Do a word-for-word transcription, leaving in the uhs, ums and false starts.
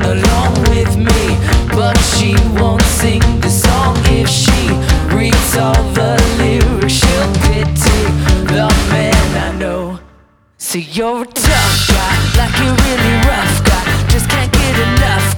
along with me, but she won't sing the song. If she reads all the lyrics, she'll pity the man I know. So you're a tough guy, like a really rough guy, just can't get enough